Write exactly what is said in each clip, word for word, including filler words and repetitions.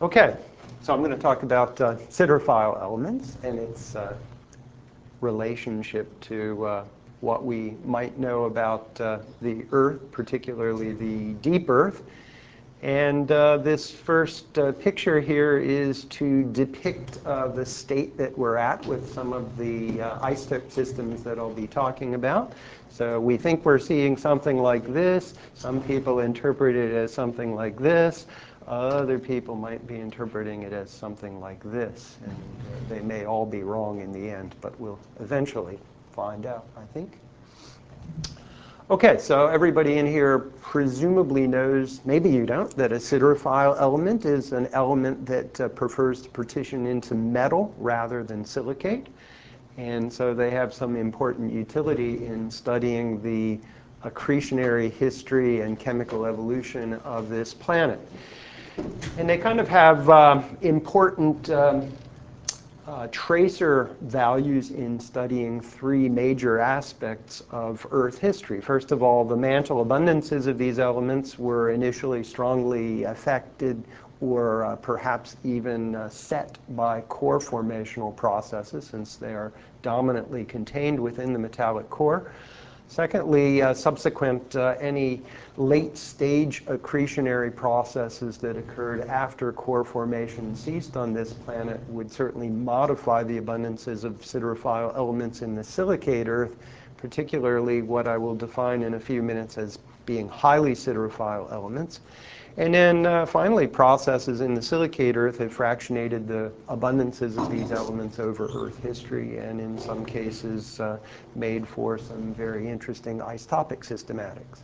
Okay, so I'm going to talk about uh, siderophile elements and its uh, relationship to uh, what we might know about uh, the Earth, particularly the deep Earth. And uh, this first uh, picture here is to depict uh, the state that we're at with some of the uh, isotope systems that I'll be talking about. So we think we're seeing something like this. Some people interpret it as something like this. Other people might be interpreting it as something like this. And uh, they may all be wrong in the end, but we'll eventually find out, I think. Okay, so everybody in here presumably knows, maybe you don't, that a siderophile element is an element that uh, prefers to partition into metal rather than silicate. And so they have some important utility in studying the accretionary history and chemical evolution of this planet. And they kind of have uh, important um, Uh, tracer values in studying three major aspects of Earth history. First of all, the mantle abundances of these elements were initially strongly affected or uh, perhaps even uh, set by core formational processes, since they are dominantly contained within the metallic core. Secondly, uh, subsequent uh, any late-stage accretionary processes that occurred after core formation ceased on this planet would certainly modify the abundances of siderophile elements in the silicate Earth, particularly what I will define in a few minutes as being highly siderophile elements. And then uh, finally, processes in the silicate Earth have fractionated the abundances of these elements over Earth history, and in some cases uh, made for some very interesting isotopic systematics.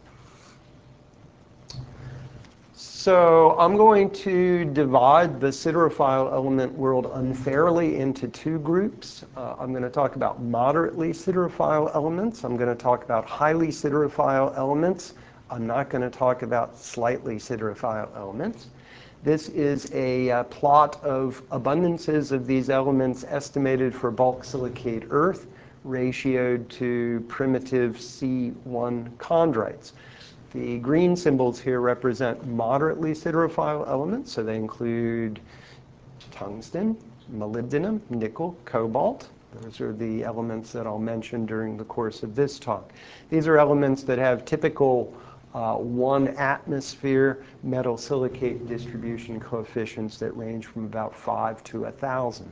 So I'm going to divide the siderophile element world unfairly into two groups. Uh, I'm going to talk about moderately siderophile elements. I'm going to talk about highly siderophile elements. I'm not going to talk about slightly siderophile elements. This is a uh, plot of abundances of these elements estimated for bulk silicate Earth, ratioed to primitive C one chondrites. The green symbols here represent moderately siderophile elements, so they include tungsten, molybdenum, nickel, cobalt. Those are the elements that I'll mention during the course of this talk. These are elements that have typical uh, one atmosphere metal silicate distribution coefficients that range from about five to one thousand.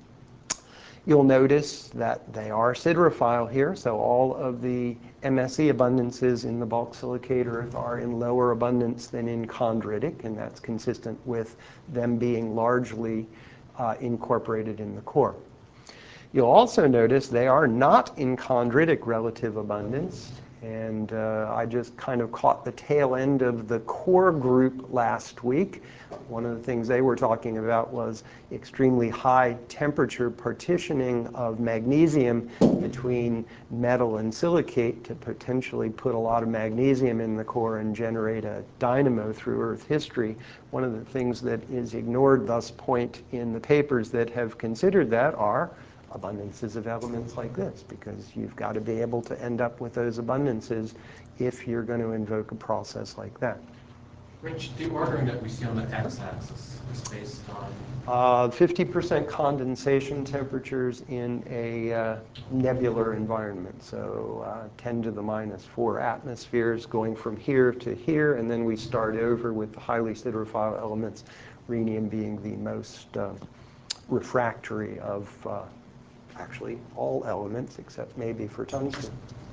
You'll notice that they are siderophile here, so all of the M S E abundances in the bulk silicate Earth are in lower abundance than in chondritic, and that's consistent with them being largely uh, incorporated in the core. You'll also notice they are not in chondritic relative abundance, and uh, I just kind of caught the tail end of the core group last week. One of the things they were talking about was extremely high temperature partitioning of magnesium between metal and silicate to potentially put a lot of magnesium in the core and generate a dynamo through Earth history. One of the things that is ignored thus point in the papers that have considered that are abundances of elements like this, because you've got to be able to end up with those abundances if you're going to invoke a process like that. Rich, the ordering that we see on the x-axis is based on? fifty percent uh, condensation temperatures in a uh, nebular environment, so uh, ten to the minus four atmospheres going from here to here, and then we start over with the highly siderophile elements, rhenium being the most uh, refractory of uh, actually all elements, except maybe for tungsten.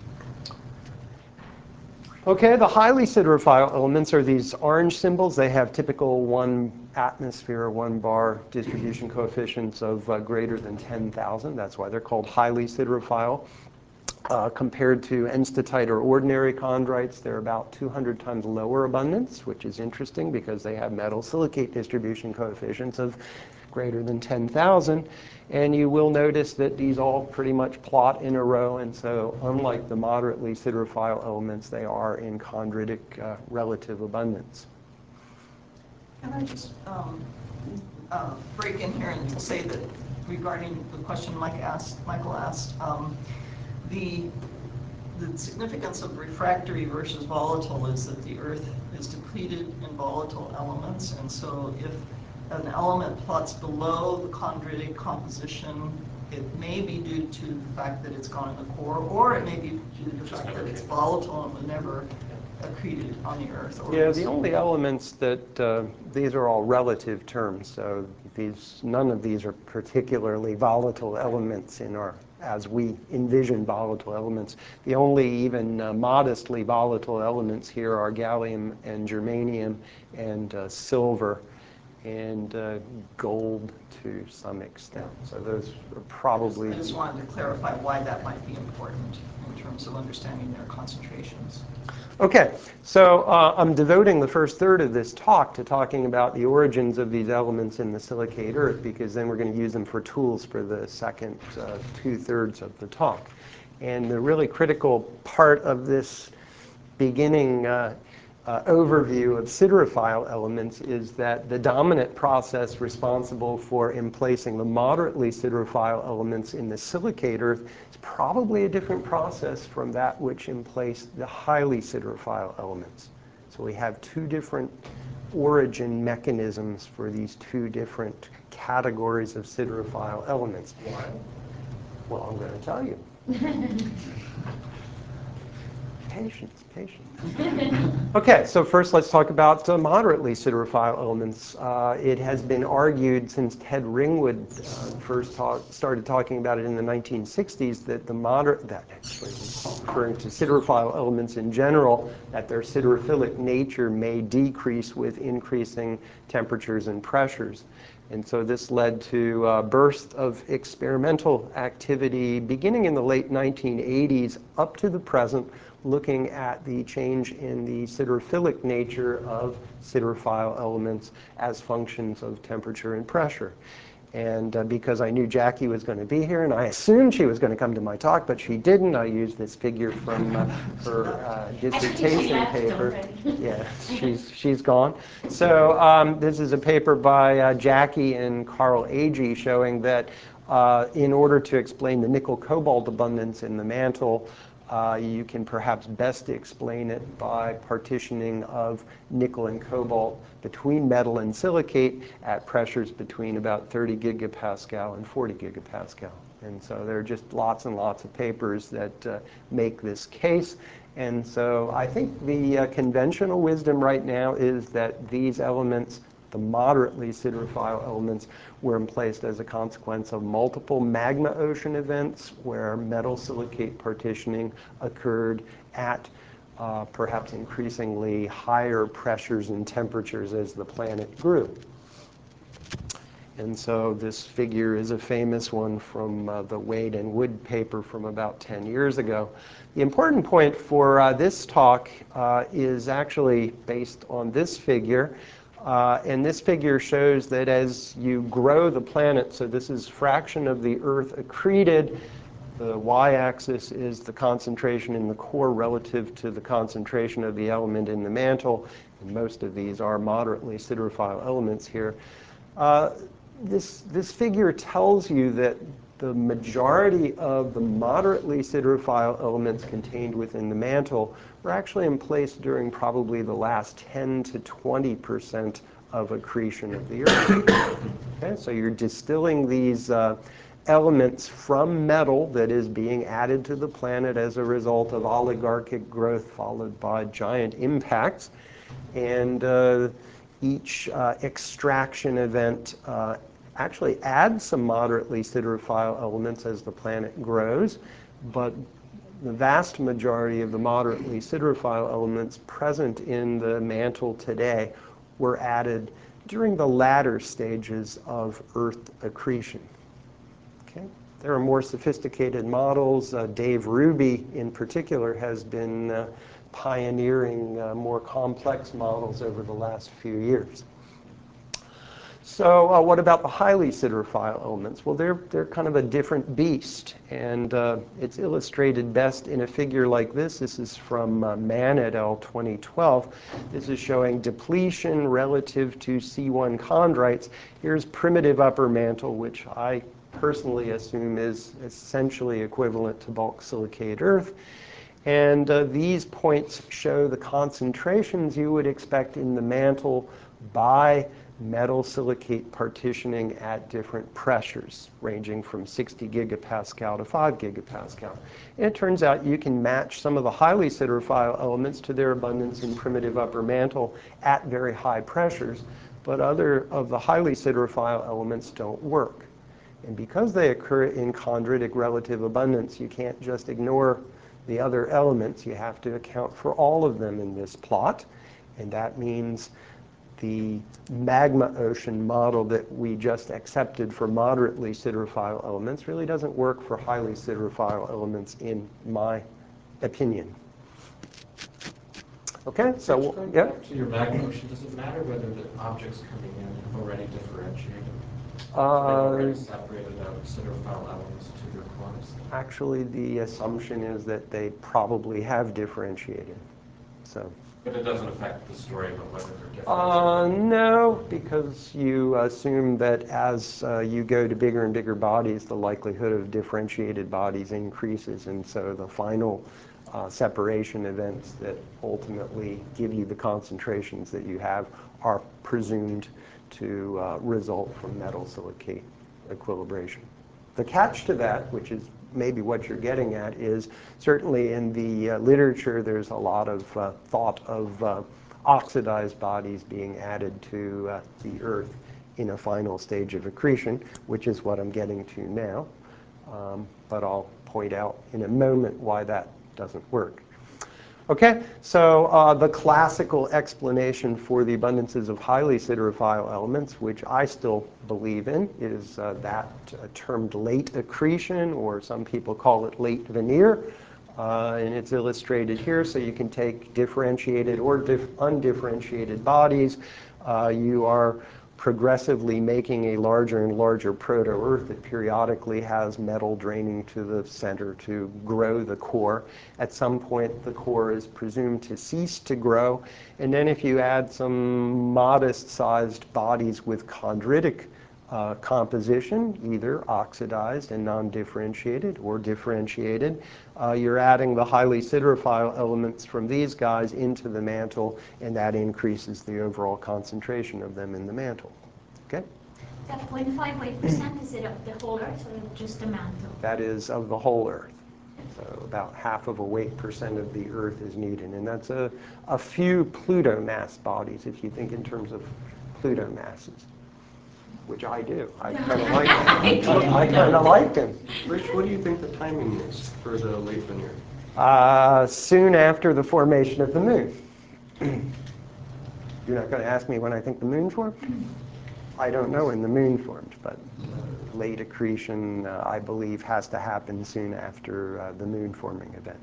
Okay, the highly siderophile elements are these orange symbols. They have typical one atmosphere, one bar distribution coefficients of uh, greater than ten thousand. That's why they're called highly siderophile. Uh, compared to enstatite or ordinary chondrites, they're about two hundred times lower abundance, which is interesting because they have metal silicate distribution coefficients of greater than ten thousand. And you will notice that these all pretty much plot in a row, and so unlike the moderately siderophile elements, they are in chondritic uh, relative abundance. Can I just um, uh, break in here and say that regarding the question Mike asked, Michael asked, um, the the significance of refractory versus volatile is that the Earth is depleted in volatile elements, and so if an element plots below the chondritic composition, it may be due to the fact that it's gone in the core, or it may be due to the fact that it's volatile and was never accreted on the Earth. Or Yeah, the only elements that, uh, these are all relative terms, so these, none of these are particularly volatile elements in our, as we envision volatile elements. The only even uh, modestly volatile elements here are gallium and germanium and uh, silver and uh, gold to some extent. So those are probably... I just wanted to clarify why that might be important in terms of understanding their concentrations. Okay, so uh, I'm devoting the first third of this talk to talking about the origins of these elements in the silicate Earth, because then we're going to use them for tools for the second uh, two-thirds of the talk. And the really critical part of this beginning uh, uh, overview of siderophile elements is that the dominant process responsible for emplacing the moderately siderophile elements in the silicate Earth is probably a different process from that which emplaced the highly siderophile elements. So we have two different origin mechanisms for these two different categories of siderophile elements. Why? Well, I'm going to tell you. Patience, patience. Okay, so first let's talk about uh, moderately siderophile elements. Uh, it has been argued since Ted Ringwood uh, first talk, started talking about it in the nineteen sixties that the moderate, that actually referring to siderophile elements in general, that their siderophilic nature may decrease with increasing temperatures and pressures. And so this led to a burst of experimental activity beginning in the late nineteen eighties up to the present, looking at the change in the siderophilic nature of siderophile elements as functions of temperature and pressure. And uh, because I knew Jackie was going to be here, and I assumed she was going to come to my talk, but she didn't, I used this figure from uh, her uh, dissertation paper. Yeah, she's, she's gone. So um, this is a paper by uh, Jackie and Carl Agee showing that uh, in order to explain the nickel-cobalt abundance in the mantle, Uh, you can perhaps best explain it by partitioning of nickel and cobalt between metal and silicate at pressures between about thirty gigapascal and forty gigapascal. And so there are just lots and lots of papers that uh, make this case. And so I think the uh, conventional wisdom right now is that these elements, the moderately siderophile elements, were emplaced as a consequence of multiple magma ocean events where metal silicate partitioning occurred at uh, perhaps increasingly higher pressures and temperatures as the planet grew. And so this figure is a famous one from uh, the Wade and Wood paper from about ten years ago. The important point for uh, this talk uh, is actually based on this figure. Uh, and this figure shows that as you grow the planet, so this is fraction of the Earth accreted, the y-axis is the concentration in the core relative to the concentration of the element in the mantle, and most of these are moderately siderophile elements here. Uh, this, this figure tells you that the majority of the moderately siderophile elements contained within the mantle were actually in place during probably the last ten to twenty percent of accretion of the Earth. Okay, so you're distilling these uh, elements from metal that is being added to the planet as a result of oligarchic growth followed by giant impacts. And uh, each uh, extraction event uh, actually adds some moderately siderophile elements as the planet grows, but the vast majority of the moderately siderophile elements present in the mantle today were added during the latter stages of Earth accretion. Okay? There are more sophisticated models. Uh, Dave Ruby, in particular, has been uh, pioneering uh, more complex models over the last few years. So uh, what about the highly siderophile elements? Well, they're, they're kind of a different beast, and uh, it's illustrated best in a figure like this. This is from uh, Mann et al. twenty twelve. This is showing depletion relative to C one chondrites. Here's primitive upper mantle, which I personally assume is essentially equivalent to bulk silicate Earth. And uh, these points show the concentrations you would expect in the mantle by metal silicate partitioning at different pressures, ranging from sixty gigapascal to five gigapascal. And it turns out you can match some of the highly siderophile elements to their abundance in primitive upper mantle at very high pressures, but other of the highly siderophile elements don't work. And because they occur in chondritic relative abundance, you can't just ignore the other elements. You have to account for all of them in this plot. And that means the magma ocean model that we just accepted for moderately siderophile elements really doesn't work for highly siderophile elements, in my opinion. Okay, so Rich, going yeah. back to your magma ocean, does it matter whether the objects coming in have already differentiated? So they've already Uh, separated out siderophile elements to their cores? actually, the assumption is that they probably have differentiated. So. But it doesn't affect the story about whether they're differentiated? Uh, no, because you assume that as uh, you go to bigger and bigger bodies, the likelihood of differentiated bodies increases, and so the final uh, separation events that ultimately give you the concentrations that you have are presumed to uh, result from metal silicate equilibration. The catch to that, which is maybe what you're getting at, is certainly in the uh, literature there's a lot of uh, thought of uh, oxidized bodies being added to uh, the Earth in a final stage of accretion, which is what I'm getting to now. Um, but I'll point out in a moment why that doesn't work. Okay, so uh, the classical explanation for the abundances of highly siderophile elements, which I still believe in, is uh, that uh, termed late accretion, or some people call it late veneer. Uh, and it's illustrated here, so you can take differentiated or dif undifferentiated bodies. Uh, you are progressively making a larger and larger proto-Earth that periodically has metal draining to the center to grow the core. At some point, the core is presumed to cease to grow. And then if you add some modest-sized bodies with chondritic uh, composition, either oxidized and non-differentiated or differentiated, uh, you're adding the highly siderophile elements from these guys into the mantle, and that increases the overall concentration of them in the mantle. Okay? That zero point five eight percent, is it of the whole Earth or just the mantle? That is of the whole Earth. So about half of a weight percent of the Earth is needed. And that's a, a few Pluto mass bodies, if you think in terms of Pluto masses, which I do. I kind of like them. I kind of like them. Rich, what do you think the timing is for the late veneer? Uh, soon after the formation of the moon. You're not going to ask me when I think the moon formed? I don't know when the moon formed, but uh, late accretion, uh, I believe, has to happen soon after uh, the moon forming event.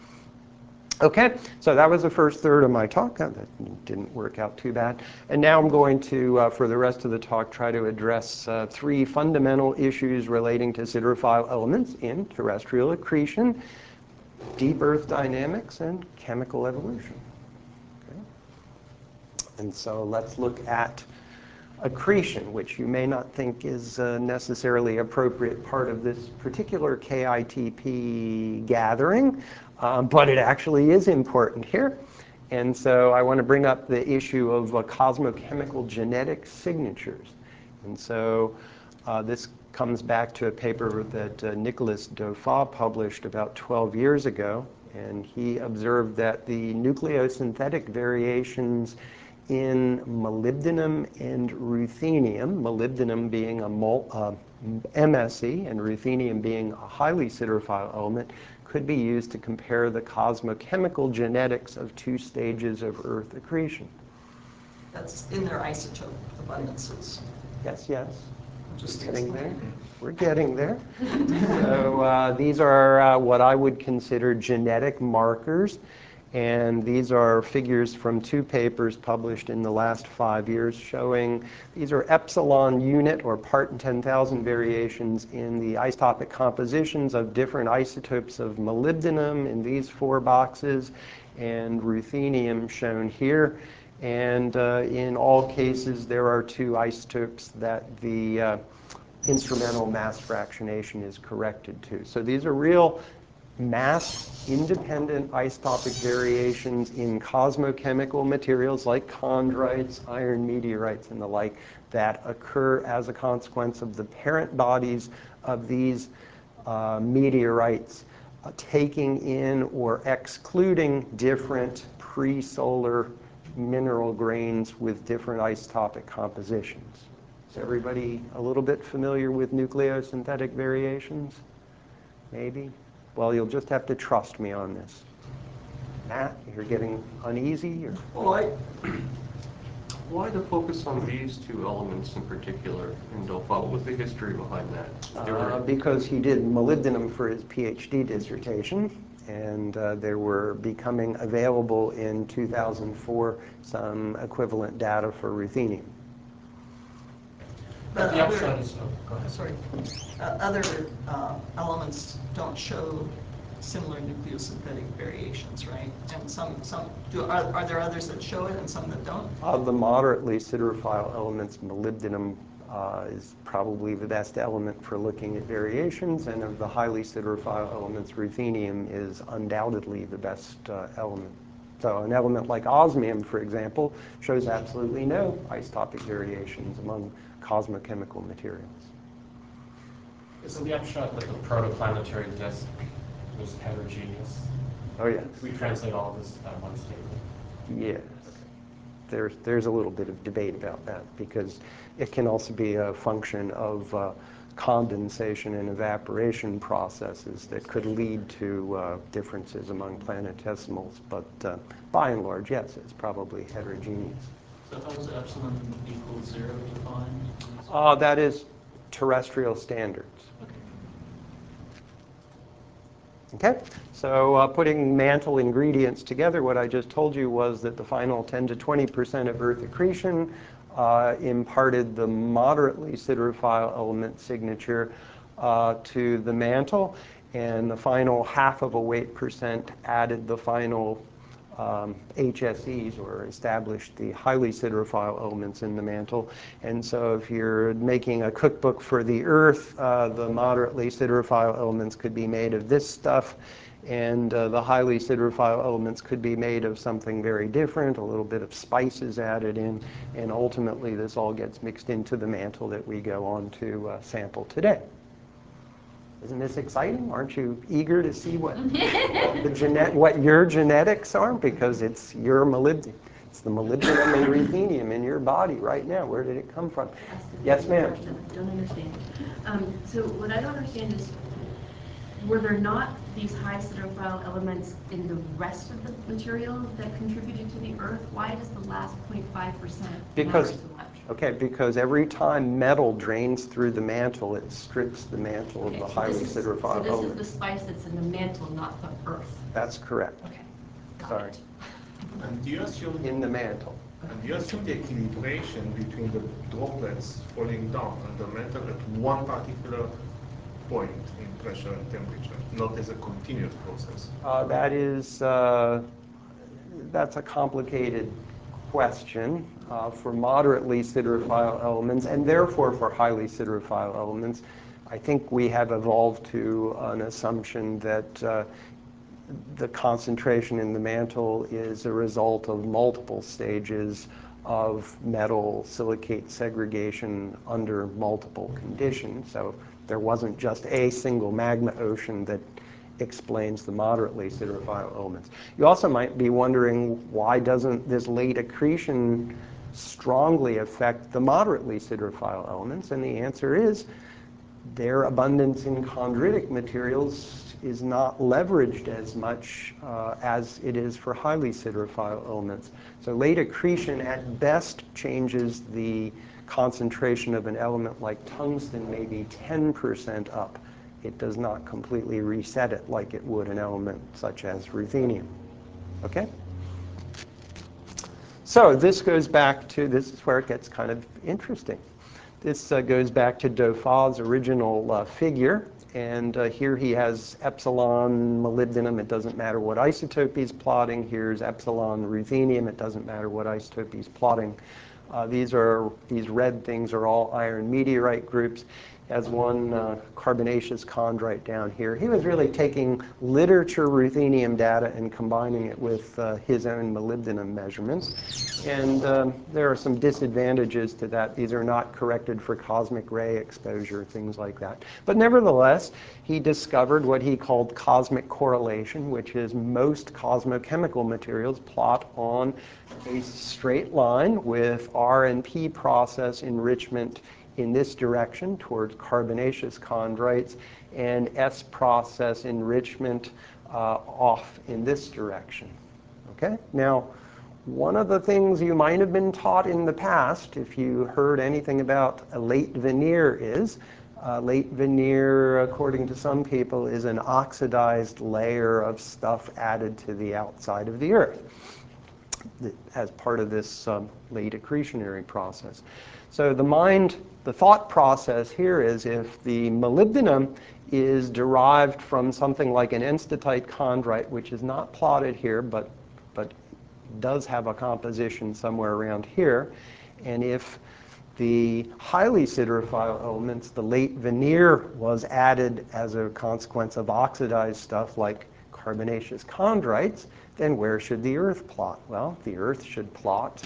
Okay, so that was the first third of my talk. Uh, that didn't work out too bad. And now I'm going to, uh, for the rest of the talk, try to address uh, three fundamental issues relating to siderophile elements in terrestrial accretion, deep Earth dynamics, and chemical evolution. Okay. And so let's look at accretion, which you may not think is a necessarily appropriate part of this particular K I T P gathering, um, but it actually is important here. And so I want to bring up the issue of uh, cosmochemical genetic signatures. And so uh, this comes back to a paper that uh, Nicolas Dauphin published about twelve years ago, and he observed that the nucleosynthetic variations in molybdenum and ruthenium, molybdenum being a mol, uh, M S E and ruthenium being a highly siderophile element, could be used to compare the cosmochemical genetics of two stages of Earth accretion. That's in their isotope abundances. Yes, yes. Just Getting there. We're getting there. So uh, these are uh, what I would consider genetic markers. And these are figures from two papers published in the last five years showing these are epsilon unit or part in ten thousand variations in the isotopic compositions of different isotopes of molybdenum in these four boxes and ruthenium shown here. And uh, in all cases, there are two isotopes that the uh, instrumental mass fractionation is corrected to. So these are real mass independent isotopic variations in cosmochemical materials like chondrites, iron meteorites, and the like that occur as a consequence of the parent bodies of these uh, meteorites uh, taking in or excluding different pre-solar mineral grains with different isotopic compositions. Is everybody a little bit familiar with nucleosynthetic variations? Maybe? Well, you'll just have to trust me on this. Matt, you're getting uneasy? Or? Well, I, why the focus on these two elements in particular in Delphi? What was the history behind that? They were- Uh, because he did molybdenum for his PhD dissertation, and uh, there were becoming available in two thousand four some equivalent data for ruthenium. But The other- upshot is, oh, go ahead. Sorry. Uh, Other uh, elements don't show similar nucleosynthetic variations, right? And some, some do, are, are there others that show it and some that don't? Of the moderately siderophile elements, molybdenum uh, is probably the best element for looking at variations, and of the highly siderophile elements, ruthenium is undoubtedly the best uh, element. So an element like osmium, for example, shows absolutely no isotopic variations among cosmochemical materials. So the upshot that the protoplanetary disk was heterogeneous. Oh, yes. We translate all of this at one statement. Yes. There's, there's a little bit of debate about that because it can also be a function of uh, condensation and evaporation processes that could lead to uh, differences among planetesimals. But uh, by and large, yes, it's probably heterogeneous. So how is epsilon equals zero defined? Uh, that is terrestrial standards. Okay, so uh, putting mantle ingredients together, what I just told you was that the final ten to twenty percent of Earth accretion uh, imparted the moderately siderophile element signature uh, to the mantle, and the final half of a weight percent added the final um, H S Es, or established the highly siderophile elements in the mantle. And so if you're making a cookbook for the Earth, uh, the moderately siderophile elements could be made of this stuff, and uh, the highly siderophile elements could be made of something very different, a little bit of spices added in, and ultimately this all gets mixed into the mantle that we go on to uh, sample today. Isn't this exciting? Aren't you eager to see what the genet what your genetics are? Because it's your molybdenum. It's the molybdenum and ruthenium in your body right now. Where did it come from? Yes, ma'am. I don't understand. Um, so what I don't understand is, were there not these high siderophile elements in the rest of the material that contributed to the Earth? Why does the last zero point five percent matter Because, so much? okay, because every time metal drains through the mantle, it strips the mantle Okay, of the so highly this is, siderophile so this is element. the spice that's in the mantle, not the Earth. That's correct. Okay, got Sorry. it. And do you assume In the mantle. and do you assume the equilibration between the droplets falling down on the mantle at one particular point in pressure and temperature, not as a continuous process? Uh, that is, uh, that's a complicated question. Uh, for moderately siderophile elements, and therefore for highly siderophile elements, I think we have evolved to an assumption that uh, the concentration in the mantle is a result of multiple stages of metal silicate segregation under multiple conditions. So there wasn't just a single magma ocean that explains the moderately siderophile elements. You also might be wondering, why doesn't this late accretion strongly affect the moderately siderophile elements? And the answer is their abundance in chondritic materials is not leveraged as much uh, as it is for highly siderophile elements. So late accretion at best changes the concentration of an element like tungsten maybe ten percent up. It does not completely reset it like it would an element such as ruthenium. Okay? So this goes back to, this is where it gets kind of interesting. This uh, goes back to Dauphin's original uh, figure, and uh, here he has epsilon molybdenum. It doesn't matter what isotope he's plotting. Here's epsilon ruthenium. It doesn't matter what isotope he's plotting. Uh, these are these red things are all iron meteorite groups. has one uh, carbonaceous chondrite down here. He was really taking literature ruthenium data and combining it with uh, his own molybdenum measurements. And um, there are some disadvantages to that. These are not corrected for cosmic ray exposure, things like that. But nevertheless, he discovered what he called cosmic correlation, which is most cosmochemical materials plot on a straight line with R and P process enrichment in this direction towards carbonaceous chondrites, and S process enrichment uh, off in this direction. Okay? Now, one of the things you might have been taught in the past, if you heard anything about a late veneer, is uh, late veneer, according to some people, is an oxidized layer of stuff added to the outside of the Earth as part of this um, late accretionary process. So the mind, the thought process here is if the molybdenum is derived from something like an enstatite chondrite, which is not plotted here, but, but does have a composition somewhere around here, and if the highly siderophile elements, the late veneer, was added as a consequence of oxidized stuff like carbonaceous chondrites, then where should the Earth plot? Well, the Earth should plot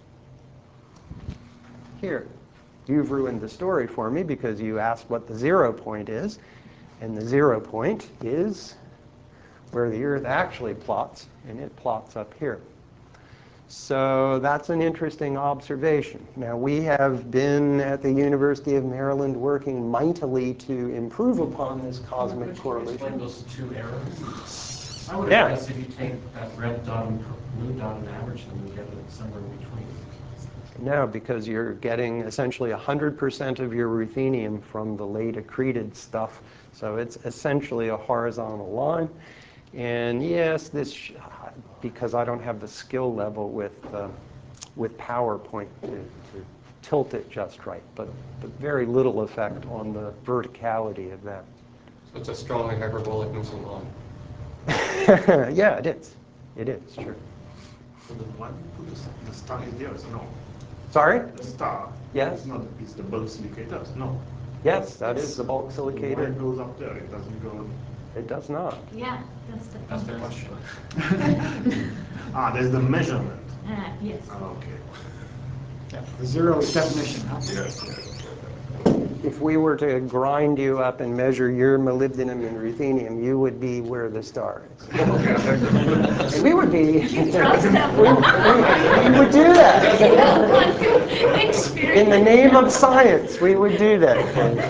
here. You've ruined the story for me because you asked what the zero point is, and the zero point is where the Earth actually plots, and it plots up here. So that's an interesting observation. Now, we have been at the University of Maryland working mightily to improve upon this cosmic Could you correlation. explain those two errors? I would Yeah. have guessed if you take that red dot and blue dot and average them, you get it somewhere in between. No, because you're getting essentially one hundred percent of your ruthenium from the late accreted stuff. So it's essentially a horizontal line. And yes, this, sh because I don't have the skill level with, uh, with PowerPoint to, to tilt it just right, but, but very little effect on the verticality of that. So it's a strongly hyperbolic Newton line. Yeah, it is. It is, sure. So the one who put the, the star is there, so no. Sorry? The star Yes? is not is the bulk silicator, so no. Yes, that is the bulk So why silicator. it goes up there? It doesn't go. It does not. Yeah, that's the That's the point. question. Ah, there's the measurement. Uh, yes. Ah, okay. Yeah, the zero is definition, huh? Yes, yes. If we were to grind you up and measure your molybdenum and ruthenium, you would be where the star is. And we would be. Trust them. we, we, we would do that. You don't want to experience. In the name of science, we would do that.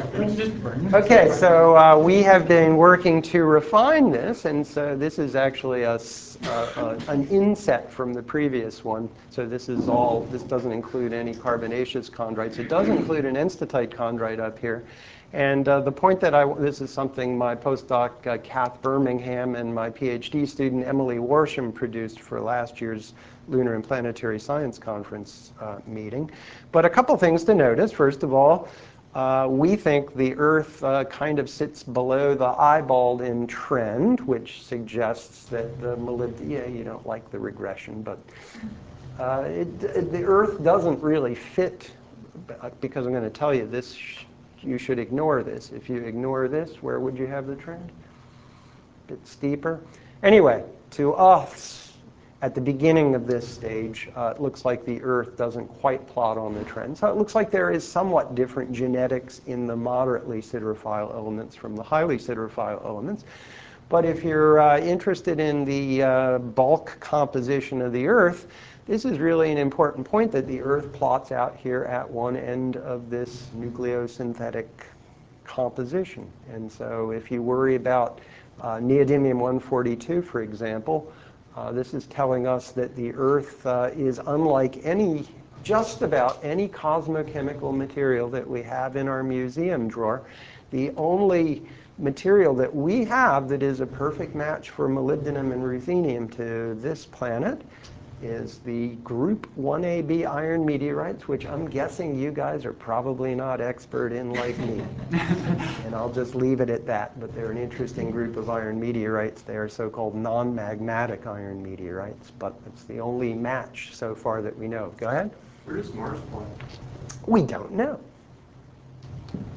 Okay, so uh, we have been working to refine this, and so this is actually a, uh, an inset from the previous one. So this is all, this doesn't include any carbonaceous chondrites. It does include an enstatite chondrite up here. And uh, the point that I, this is something my postdoc, uh, Kath Birmingham, and my PhD student, Emily Warsham, produced for last year's Lunar and Planetary Science Conference uh, meeting. But a couple things to notice. First of all, uh, we think the Earth uh, kind of sits below the eyeball in trend, which suggests that the molybdenum, yeah, you don't like the regression, but uh, it, it, the Earth doesn't really fit, because I'm going to tell you this, sh you should ignore this. If you ignore this, where would you have the trend? A bit steeper. Anyway, to us, at the beginning of this stage, uh, it looks like the Earth doesn't quite plot on the trend. So it looks like there is somewhat different genetics in the moderately siderophile elements from the highly siderophile elements. But if you're uh, interested in the uh, bulk composition of the Earth, this is really an important point, that the Earth plots out here at one end of this nucleosynthetic composition. And so if you worry about uh, neodymium one forty-two, for example, uh, this is telling us that the Earth uh, is unlike any, just about any cosmochemical material that we have in our museum drawer. The only material that we have that is a perfect match for molybdenum and ruthenium to this planet is the group one A B iron meteorites, which I'm guessing you guys are probably not expert in like me. And I'll just leave it at that, but they're an interesting group of iron meteorites. They are so-called non-magmatic iron meteorites, but it's the only match so far that we know. Go ahead. Where does Mars plot? We don't know.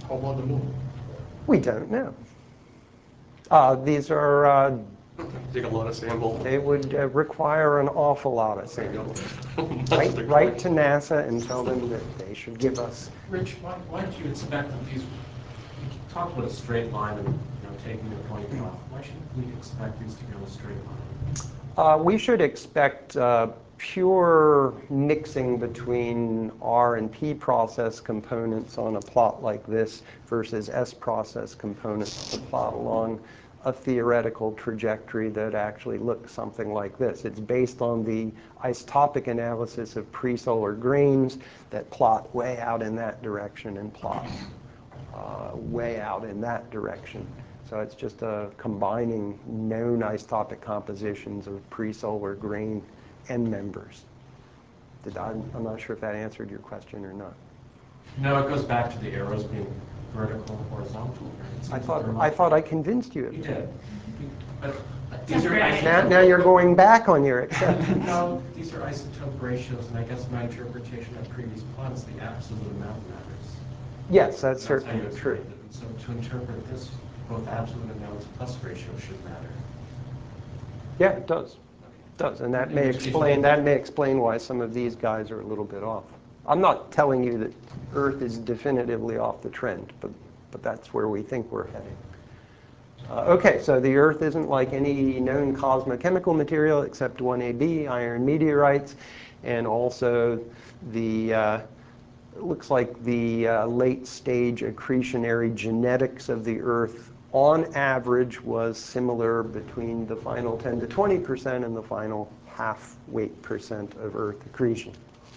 How about the moon? We don't know. Uh, these are, uh, Take a lot of samples. they would uh, require an awful lot of samples. Write, write to NASA and tell them that they should give us. Rich, why, why don't you expect that these, you talked about a straight line and, you know, taking the point off. Why should we expect these to go in a straight line? Uh, we should expect uh, pure mixing between R and P process components on a plot like this versus S process components to plot along a theoretical trajectory that actually looks something like this. It's based on the isotopic analysis of pre-solar grains that plot way out in that direction and plot uh, way out in that direction. So it's just uh, combining known isotopic compositions of pre-solar grain end members. Did I, I'm not sure if that answered your question or not. No, it goes back to the arrows being vertical and horizontal. I thought I thought I convinced you of You that. did. But these are Now, now you're going back on your acceptance. No, these are isotope ratios, and I guess my interpretation of previous plots, the absolute amount matters. Yes, that's That's how you certainly explained true. it. And so to interpret this, both absolute amounts plus ratio should matter. Yeah, it does. It does, and that In may which case- explain that may explain why some of these guys are a little bit off. I'm not telling you that Earth is definitively off the trend, but but that's where we think we're heading. Uh, okay, so the Earth isn't like any known cosmochemical material except one A b, iron meteorites, and also the uh, it looks like the uh, late stage accretionary genetics of the Earth on average was similar between the final ten to twenty percent and the final half weight percent of Earth accretion.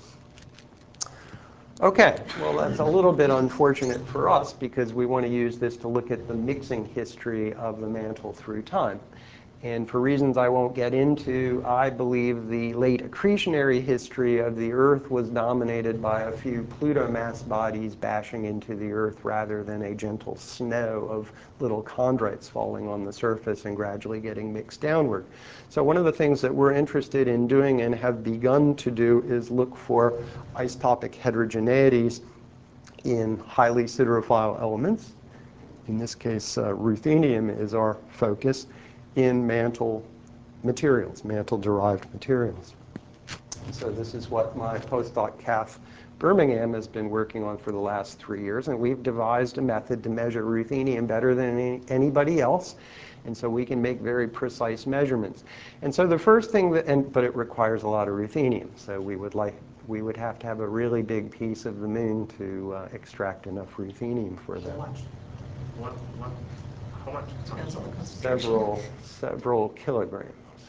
Okay, well that's a little bit unfortunate for us because we want to use this to look at the mixing history of the mantle through time. And for reasons I won't get into, I believe the late accretionary history of the Earth was dominated by a few Pluto mass bodies bashing into the Earth rather than a gentle snow of little chondrites falling on the surface and gradually getting mixed downward. So one of the things that we're interested in doing and have begun to do is look for isotopic heterogeneities in highly siderophile elements. In this case, uh, ruthenium is our focus in mantle materials, mantle-derived materials. So this is what my postdoc, Kath Birmingham, has been working on for the last three years, and we've devised a method to measure ruthenium better than any, anybody else, and so we can make very precise measurements. And so the first thing that, and, but it requires a lot of ruthenium, so we would like, we would have to have a really big piece of the moon to uh, extract enough ruthenium for that. What, what, how much? Depends on the concentration. Several, several kilograms.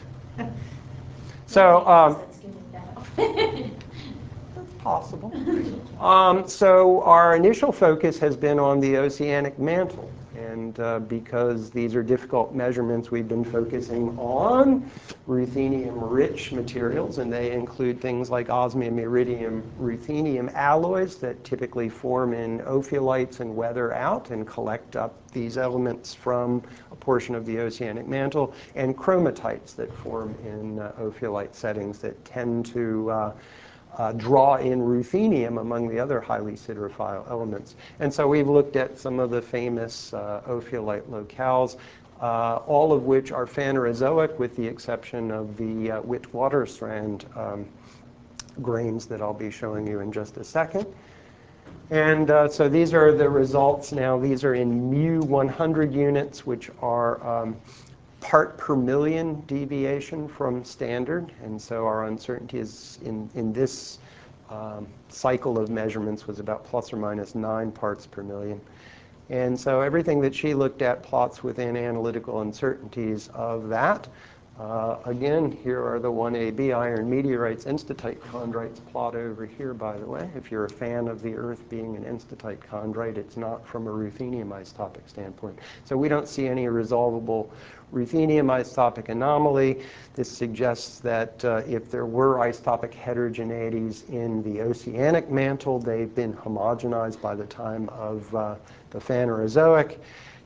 So, um, That's giving that up. that's possible. Um, so our initial focus has been on the oceanic mantle. And uh, because these are difficult measurements, we've been focusing on ruthenium-rich materials, and they include things like osmium, iridium, ruthenium alloys that typically form in ophiolites and weather out and collect up these elements from a portion of the oceanic mantle, and chromatites that form in uh, ophiolite settings that tend to uh, Uh, draw in ruthenium among the other highly siderophile elements. And so we've looked at some of the famous uh, ophiolite locales, uh, all of which are Phanerozoic with the exception of the uh, Witwatersrand um, grains that I'll be showing you in just a second. And uh, so these are the results now. These are in mu one hundred units, which are um, part per million deviation from standard, and so our uncertainty is in, in this um, cycle of measurements was about plus or minus nine parts per million. And so everything that she looked at plots within analytical uncertainties of that. Uh, again, here are the one A b iron meteorites, enstatite chondrites plot over here, by the way. If you're a fan of the Earth being an enstatite chondrite, it's not from a ruthenium isotopic standpoint. So we don't see any resolvable ruthenium isotopic anomaly. This suggests that uh, if there were isotopic heterogeneities in the oceanic mantle, they've been homogenized by the time of uh, the Phanerozoic.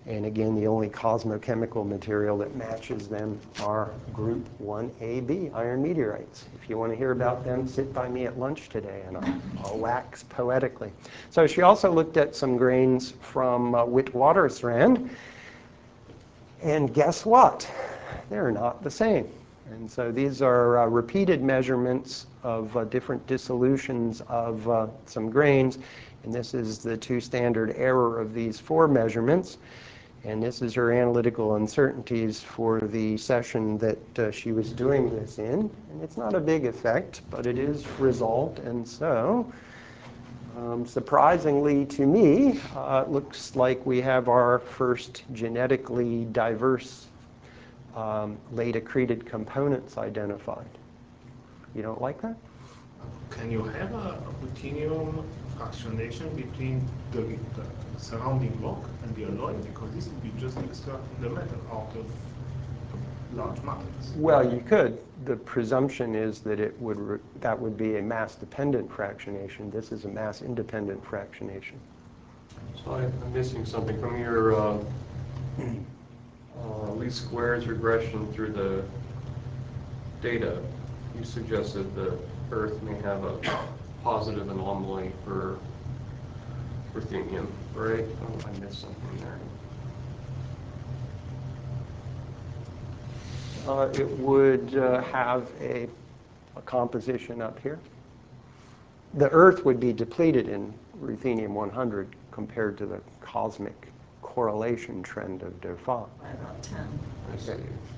And again, the only cosmochemical material that matches them are group one A B, iron meteorites. If you want to hear about them, sit by me at lunch today and I'll, I'll wax poetically. So she also looked at some grains from uh, Witwatersrand. And guess what? They're not the same. And so these are uh, repeated measurements of uh, different dissolutions of uh, some grains. And this is the two standard error of these four measurements. And this is her analytical uncertainties for the session that uh, she was doing this in. And it's not a big effect, but it is resolved. And so, um, surprisingly to me, uh, it looks like we have our first genetically diverse um, late accreted components identified. You don't like that? Can you have a, a ruthenium fractionation between the, the surrounding rock and the alloy? Because this would be just extracting the metal out of a large matrix. Well, you could. The presumption is that it would re that would be a mass-dependent fractionation. This is a mass-independent fractionation. So I, I'm missing something from your uh, uh, least squares regression through the data. You suggested the Earth may have a positive anomaly for ruthenium, right? Oh, I missed something there. Uh, it would uh, have a, a composition up here. The Earth would be depleted in ruthenium one hundred compared to the cosmic correlation trend of Dauphin. By about ten. I see.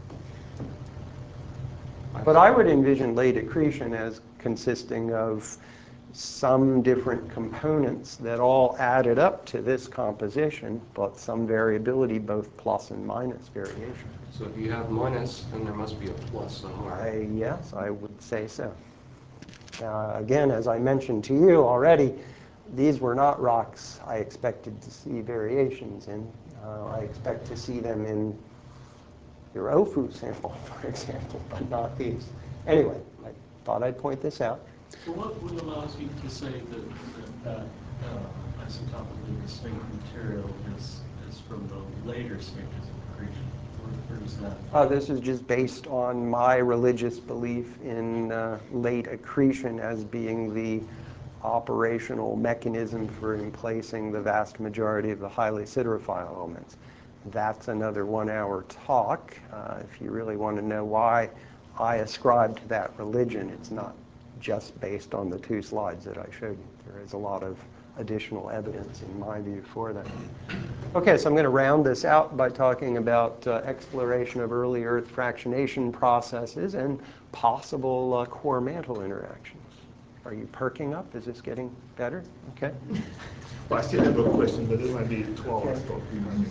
But I would envision late accretion as consisting of some different components that all added up to this composition, but some variability, both plus and minus variation. So if you have minus, then there must be a plus somewhere. I, yes, I would say so. Uh, again, as I mentioned to you already, these were not rocks I expected to see variations in. Uh, I expect to see them in your O F U sample, for example, but not these. Anyway, I thought I'd point this out. So what would allows you to say that that, that uh, isotopically distinct material is, is from the later stages of accretion? Where, where is that? Uh, this is just based on my religious belief in uh, late accretion as being the operational mechanism for emplacing the vast majority of the highly siderophile elements. That's another one-hour talk. Uh, if you really want to know why I ascribe to that religion, it's not just based on the two slides that I showed you. There is a lot of additional evidence, in my view, for that. Okay, so I'm going to round this out by talking about uh, exploration of early Earth fractionation processes and possible uh, core-mantle interactions. Are you perking up? Is this getting better? Okay. Well, I still have a question, but it might be two hours talk.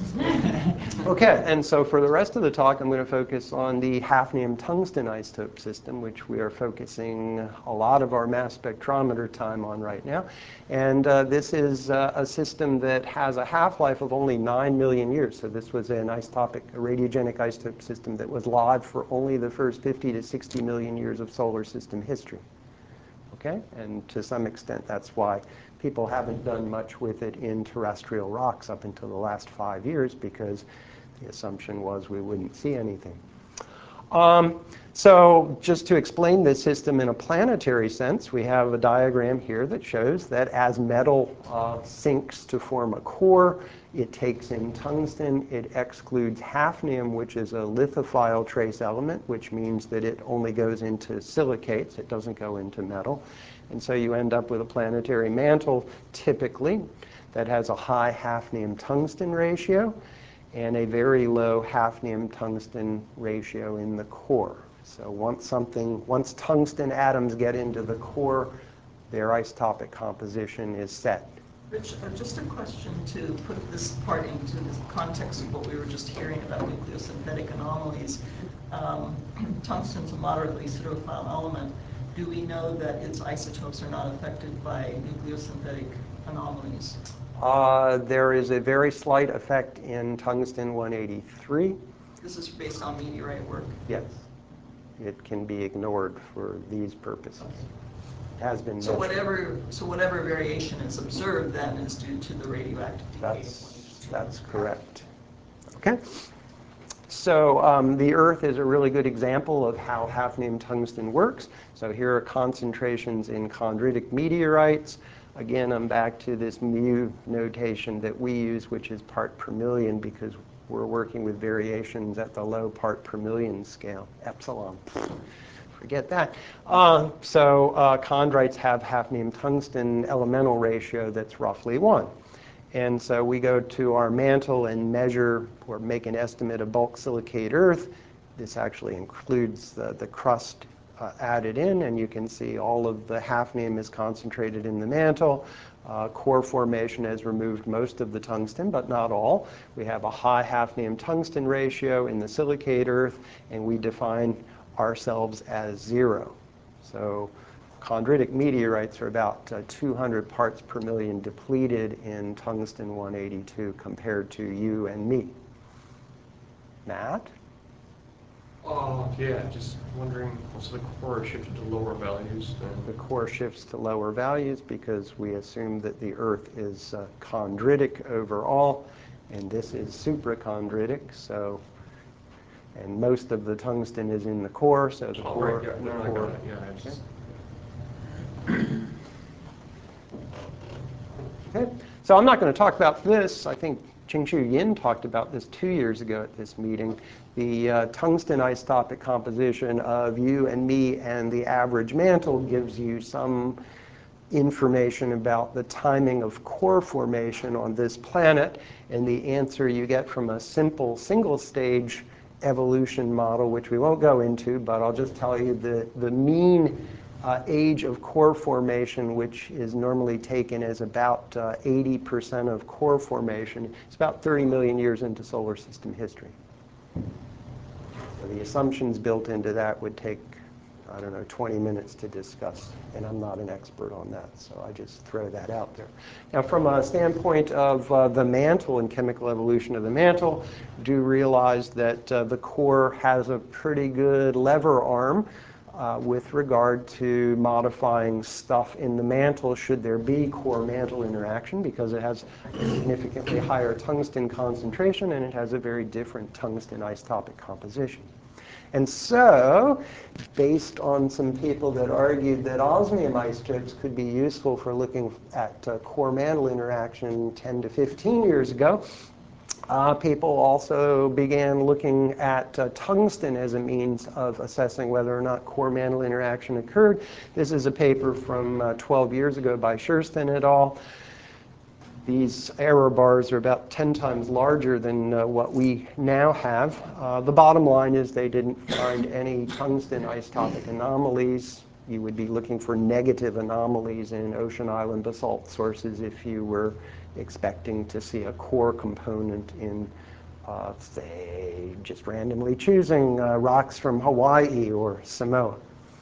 Okay, and so for the rest of the talk, I'm going to focus on the hafnium tungsten isotope system, which we are focusing a lot of our mass spectrometer time on right now. And uh, this is uh, a system that has a half-life of only nine million years. So this was an isotopic, a radiogenic isotope system that was live for only the first fifty to sixty million years of solar system history. Okay, and to some extent, that's why people haven't done much with it in terrestrial rocks up until the last five years, because the assumption was we wouldn't see anything. Um, so just to explain this system in a planetary sense, we have a diagram here that shows that as metal uh, sinks to form a core, it takes in tungsten, it excludes hafnium, which is a lithophile trace element, which means that it only goes into silicates, it doesn't go into metal. And so you end up with a planetary mantle, typically, that has a high hafnium-tungsten ratio and a very low hafnium-tungsten ratio in the core. So once something, once tungsten atoms get into the core, their isotopic composition is set. Rich, uh, just a question to put this part into the context of what we were just hearing about nucleosynthetic anomalies. Um, tungsten's a moderately siderophile element. Do we know that its isotopes are not affected by nucleosynthetic anomalies? Uh, there is a very slight effect in tungsten one eighty-three. This is based on meteorite work? Yes. It can be ignored for these purposes. It has been So measured. whatever, so whatever variation is observed then is due to the radioactive decay. That's, that's correct. Okay? So um, the Earth is a really good example of how hafnium tungsten works. So here are concentrations in chondritic meteorites. Again, I'm back to this mu notation that we use, which is part per million, because we're working with variations at the low part per million scale, epsilon. Forget that. Uh, so uh, chondrites have hafnium tungsten elemental ratio that's roughly one. And so we go to our mantle and measure or make an estimate of bulk silicate Earth. This actually includes the, the crust uh, added in, and you can see all of the hafnium is concentrated in the mantle. Uh, core formation has removed most of the tungsten, but not all. We have a high hafnium tungsten ratio in the silicate Earth, and we define ourselves as zero. So chondritic meteorites are about uh, two hundred parts per million depleted in tungsten one eighty-two compared to you and me. Matt? Oh, yeah, just wondering, also the core shifted to lower values then? The core shifts to lower values because we assume that the Earth is uh, chondritic overall, and this is suprachondritic, so, and most of the tungsten is in the core, so the Oh, core, right, yeah, the no, I core, got it, yeah, I just, Okay, so I'm not going to talk about this. I think Qingqiu Yin talked about this two years ago at this meeting. The uh, tungsten isotopic composition of you and me and the average mantle gives you some information about the timing of core formation on this planet. And the answer you get from a simple single-stage evolution model, which we won't go into, but I'll just tell you the, the mean Uh, age of core formation, which is normally taken as about uh, eighty percent of core formation. It's about thirty million years into solar system history. So the assumptions built into that would take, I don't know, twenty minutes to discuss, and I'm not an expert on that, so I just throw that out there. Now, from a standpoint of uh, the mantle and chemical evolution of the mantle, do realize that uh, the core has a pretty good lever arm Uh, with regard to modifying stuff in the mantle should there be core-mantle interaction, because it has a significantly higher tungsten concentration and it has a very different tungsten isotopic composition. And so, based on some people that argued that osmium isotopes could be useful for looking at uh, core-mantle interaction ten to fifteen years ago, Uh, people also began looking at uh, tungsten as a means of assessing whether or not core-mantle interaction occurred. This is a paper from uh, twelve years ago by Sherston et al. These error bars are about ten times larger than uh, what we now have. Uh, the bottom line is they didn't find any tungsten isotopic anomalies. You would be looking for negative anomalies in ocean island basalt sources if you were expecting to see a core component in, uh, say, just randomly choosing uh, rocks from Hawaii or Samoa.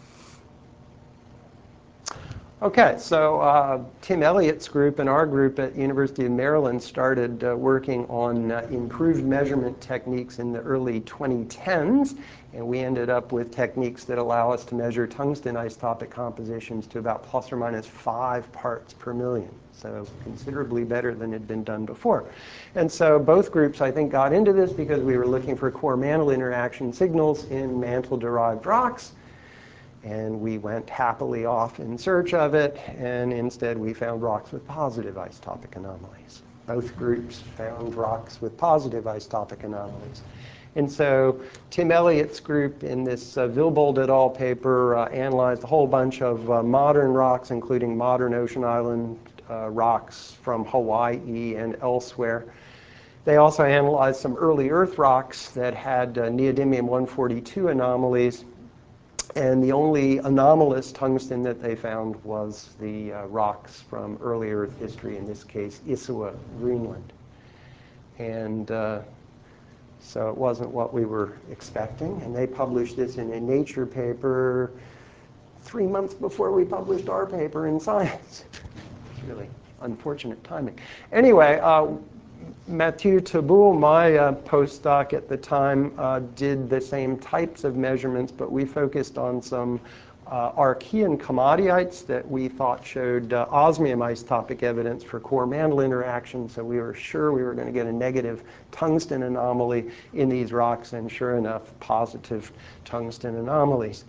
Okay, so uh, Tim Elliott's group and our group at University of Maryland started uh, working on uh, improved measurement techniques in the early twenty tens, and we ended up with techniques that allow us to measure tungsten isotopic compositions to about plus or minus five parts per million, so considerably better than had been done before. And so both groups, I think, got into this because we were looking for core-mantle interaction signals in mantle-derived rocks. And we went happily off in search of it, and instead we found rocks with positive isotopic anomalies. Both groups found rocks with positive isotopic anomalies. And so Tim Elliott's group in this uh, Vilbold et al. Paper uh, analyzed a whole bunch of uh, modern rocks, including modern ocean island uh, rocks from Hawaii and elsewhere. They also analyzed some early Earth rocks that had uh, neodymium one forty-two anomalies. And the only anomalous tungsten that they found was the uh, rocks from early Earth history, in this case, Isua, Greenland. And uh, so it wasn't what we were expecting. And they published this in a Nature paper three months before we published our paper in Science. It's really unfortunate timing. Anyway, uh, Mathieu Taboul, my uh, postdoc at the time, uh, did the same types of measurements, but we focused on some uh, Archean komatiites that we thought showed uh, osmium isotopic evidence for core-mantle interaction, so we were sure we were going to get a negative tungsten anomaly in these rocks, and sure enough, positive tungsten anomalies.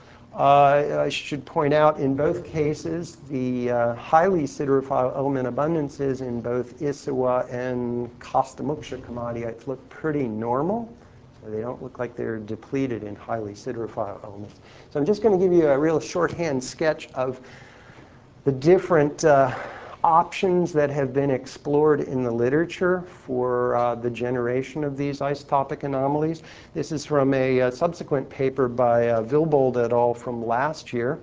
Uh, I should point out, in both cases, the uh, highly siderophile element abundances in both Issawa and Costa-Muxia komatiites look pretty normal. So they don't look like they're depleted in highly siderophile elements. So I'm just going to give you a real shorthand sketch of the different uh, options that have been explored in the literature for uh, the generation of these isotopic anomalies. This is from a, a subsequent paper by uh, Vilbold et al. From last year.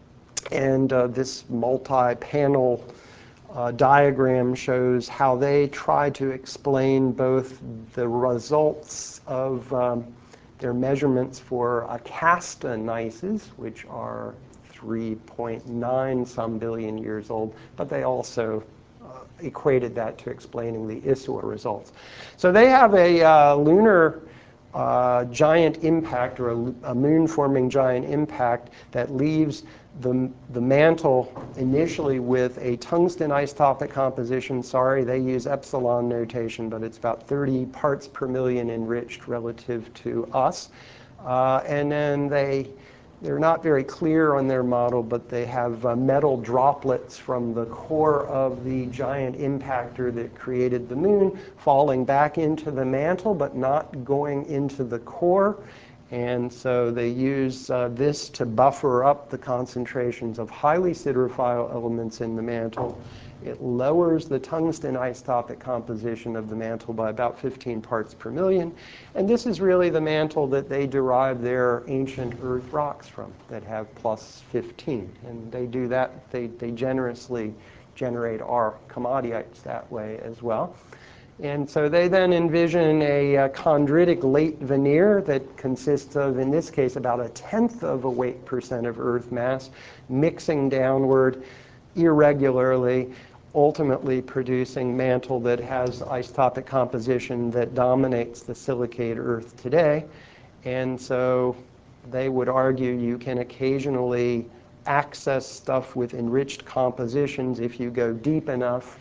And uh, this multi-panel uh, diagram shows how they try to explain both the results of um, their measurements for Acasta gneisses, which are three point nine some billion years old, but they also uh, equated that to explaining the Issawa results. So they have a uh, lunar uh, giant impact, or a, a moon-forming giant impact, that leaves the, the mantle initially with a tungsten isotopic composition. Sorry, they use epsilon notation, but it's about thirty parts per million enriched relative to us. Uh, and then they They're not very clear on their model, but they have uh, metal droplets from the core of the giant impactor that created the moon falling back into the mantle, but not going into the core. And so they use uh, this to buffer up the concentrations of highly siderophile elements in the mantle. It lowers the tungsten isotopic composition of the mantle by about fifteen parts per million. And this is really the mantle that they derive their ancient Earth rocks from, that have plus fifteen. And they do that, they, they generously generate our komatiites that way as well. And so they then envision a, a chondritic late veneer that consists of, in this case, about a tenth of a weight percent of Earth mass, mixing downward irregularly, ultimately producing mantle that has isotopic composition that dominates the silicate Earth today. And so they would argue you can occasionally access stuff with enriched compositions if you go deep enough,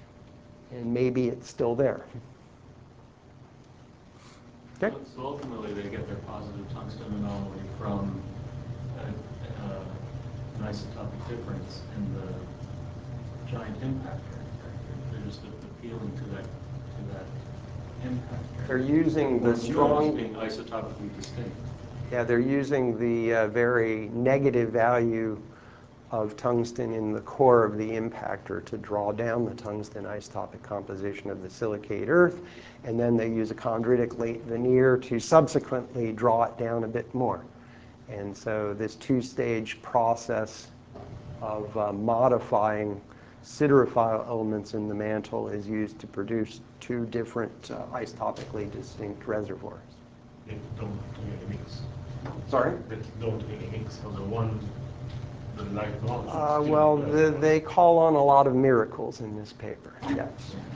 and maybe it's still there. Okay. So, so ultimately they get their positive tungsten anomaly from a, uh, an isotopic difference in the giant impactor. They're just appealing to that to that impactor. They're using the strong, being isotopically distinct. Yeah, they're using the uh, very negative value of tungsten in the core of the impactor to draw down the tungsten isotopic composition of the silicate Earth, and then they use a chondritic late veneer to subsequently draw it down a bit more. And so this two-stage process of uh, modifying siderophile elements in the mantle is used to produce two different uh, isotopically distinct reservoirs. They don't really mix. Sorry? They don't really mix. So the one, the light one. Uh, well, the, they call on a lot of miracles in this paper, yes.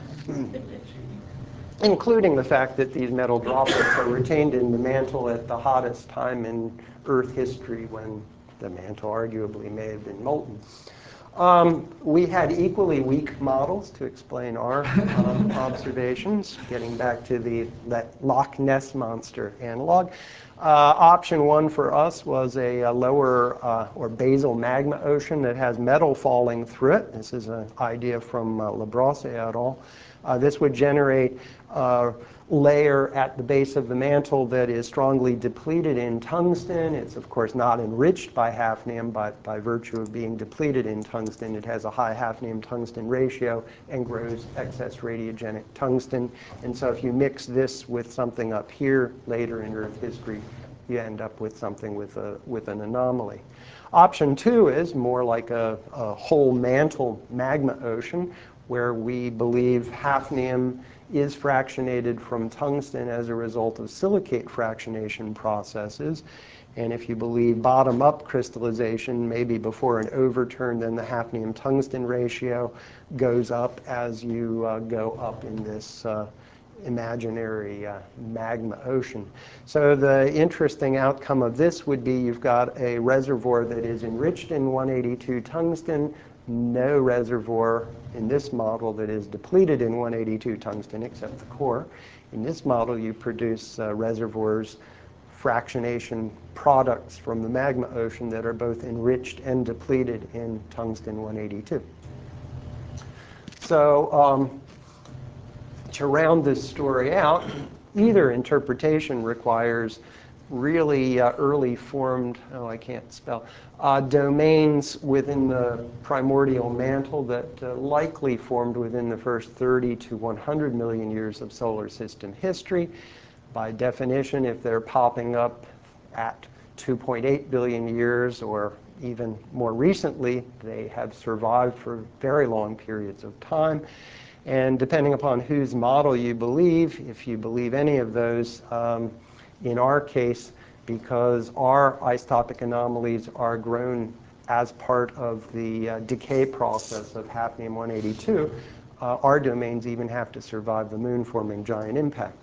Including the fact that these metal droplets are retained in the mantle at the hottest time in Earth history, when the mantle arguably may have been molten. Um, we had equally weak models to explain our um, observations, getting back to the that Loch Ness Monster analog. Uh, option one for us was a, a lower uh, or basal magma ocean that has metal falling through it. This is an idea from uh, Labrosse et al. Uh, this would generate a layer at the base of the mantle that is strongly depleted in tungsten. It's, of course, not enriched by hafnium, but by virtue of being depleted in tungsten, it has a high hafnium-tungsten ratio and grows excess radiogenic tungsten. And so if you mix this with something up here later in Earth history, you end up with something with, a, with an anomaly. Option two is more like a, a whole mantle magma ocean, where we believe hafnium is fractionated from tungsten as a result of silicate fractionation processes. And if you believe bottom-up crystallization, maybe before an overturn, then the hafnium-tungsten ratio goes up as you uh, go up in this, uh, imaginary uh, magma ocean. So the interesting outcome of this would be you've got a reservoir that is enriched in one eighty-two tungsten, no reservoir in this model that is depleted in one eighty-two tungsten except the core. In this model, you produce uh, reservoirs, fractionation products from the magma ocean that are both enriched and depleted in tungsten one eighty-two. So um, to round this story out, either interpretation requires really uh, early formed, oh, I can't spell, uh, domains within the primordial mantle that uh, likely formed within the first thirty to one hundred million years of solar system history. By definition, if they're popping up at two point eight billion years or even more recently, they have survived for very long periods of time. And depending upon whose model you believe, if you believe any of those, um, in our case, because our isotopic anomalies are grown as part of the uh, decay process of hafnium one eighty-two, uh, our domains even have to survive the moon-forming giant impact.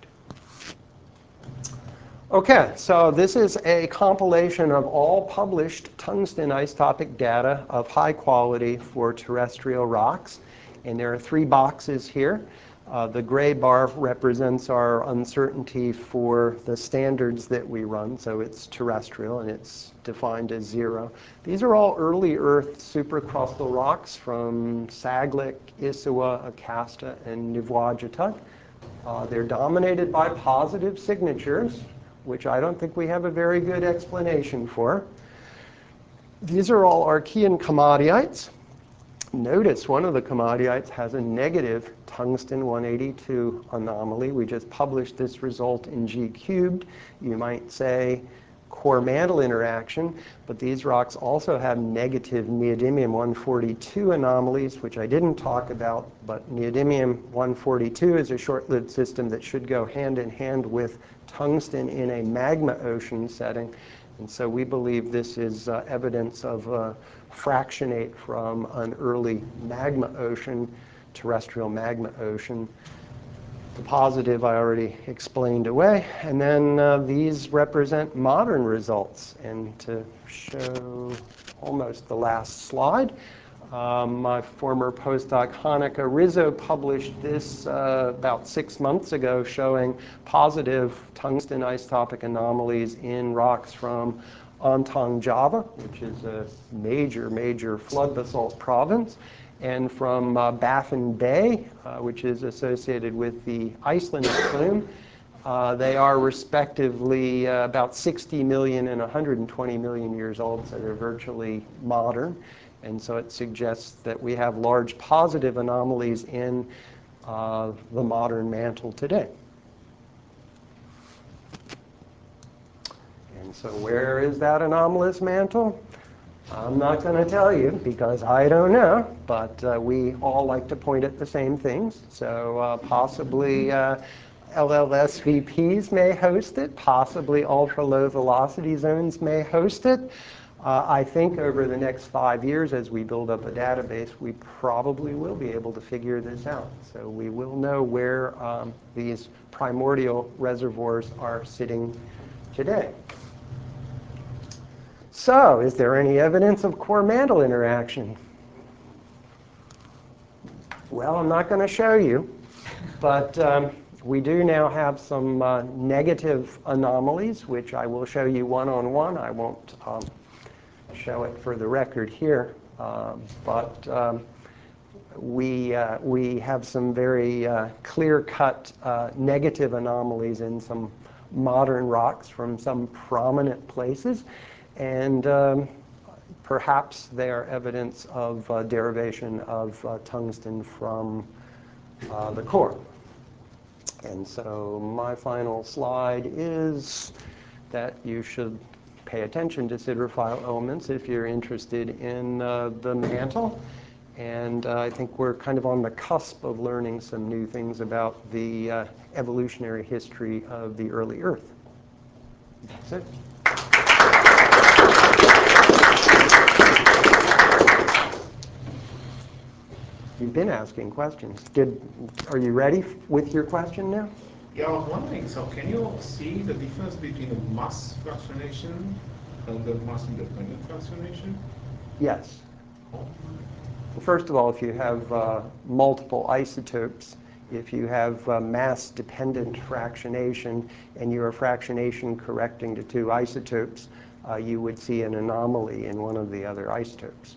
Okay, so this is a compilation of all published tungsten isotopic data of high quality for terrestrial rocks. And there are three boxes here. Uh, the gray bar represents our uncertainty for the standards that we run, so it's terrestrial and it's defined as zero. These are all early Earth supracrustal rocks from Saglik, Issawa, Acasta, and Nivuagetuk. Uh, they're dominated by positive signatures, which I don't think we have a very good explanation for. These are all Archean komatiites. Notice one of the komatiites has a negative tungsten one eighty-two anomaly. We just published this result in G cubed. You might say core mantle interaction, but these rocks also have negative neodymium one forty-two anomalies, which I didn't talk about, but neodymium one forty-two is a short-lived system that should go hand in hand with tungsten in a magma ocean setting. And so we believe this is uh, evidence of a fractionate from an early magma ocean, terrestrial magma ocean. The positive I already explained away. And then uh, these represent modern results. And to show almost the last slide, um, my former postdoc Hanneke Rizzo published this uh, about six months ago showing positive tungsten isotopic anomalies in rocks from Ontong, Java, which is a major, major flood basalt province, and from uh, Baffin Bay, uh, which is associated with the Icelandic plume. Uh, they are respectively uh, about sixty million and one hundred twenty million years old, so they're virtually modern. And so it suggests that we have large positive anomalies in uh, the modern mantle today. And so where is that anomalous mantle? I'm not going to tell you because I don't know, but uh, we all like to point at the same things. So uh, possibly uh, L L S V Ps may host it, possibly ultra-low velocity zones may host it. Uh, I think over the next five years as we build up a database, we probably will be able to figure this out. So we will know where um, these primordial reservoirs are sitting today. So, is there any evidence of core mantle interaction? Well, I'm not going to show you, but um, we do now have some uh, negative anomalies, which I will show you one-on-one. I won't um, show it for the record here, uh, but um, we, uh, we have some very uh, clear-cut uh, negative anomalies in some modern rocks from some prominent places. And um, perhaps they are evidence of uh, derivation of uh, tungsten from uh, the core. And so my final slide is that you should pay attention to siderophile elements if you're interested in uh, the mantle. And uh, I think we're kind of on the cusp of learning some new things about the uh, evolutionary history of the early Earth. That's it. You've been asking questions. Did, are you ready with your question now? Yeah, I was wondering, so can you see the difference between a mass fractionation and the mass-independent fractionation? Yes. First of all, if you have uh, multiple isotopes, if you have uh, mass-dependent fractionation and you are fractionation correcting to two isotopes, uh, you would see an anomaly in one of the other isotopes.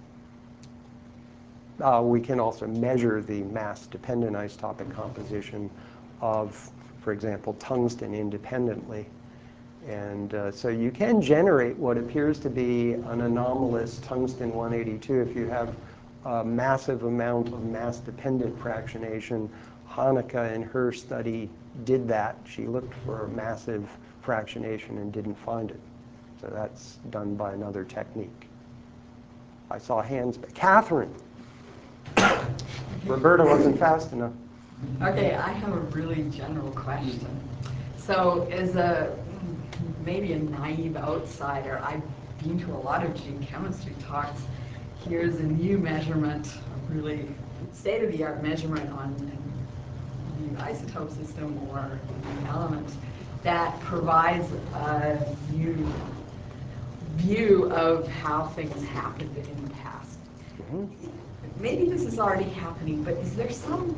Uh, we can also measure the mass-dependent isotopic composition of, for example, tungsten independently. And uh, so you can generate what appears to be an anomalous tungsten one eighty-two if you have a massive amount of mass-dependent fractionation. Hanukkah in her study did that. She looked for massive fractionation and didn't find it. So that's done by another technique. I saw hands, but Catherine. Roberta wasn't fast enough. Okay, I have a really general question. So as a maybe a naive outsider, I've been to a lot of geochemistry talks. Here's a new measurement, a really state-of-the-art measurement on a new isotope system or an element that provides a new view of how things happened in the past. Mm-hmm. Maybe this is already happening, but is there some